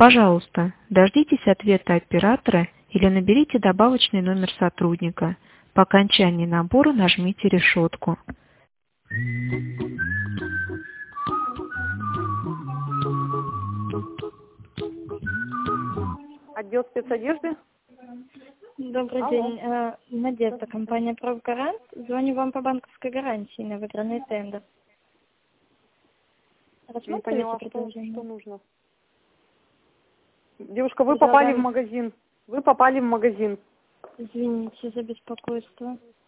Пожалуйста, дождитесь ответа оператора или наберите добавочный номер сотрудника. По окончании набора нажмите решетку. Отдел спецодежды. Добрый Алло. день. Надежда, компания «Профгарант». Звоню вам по банковской гарантии на выигранный тендер. Не Рассмотрите поняла, что предложение? нужно. Девушка, вы попали в магазин. Вы попали в магазин. Извините за беспокойство.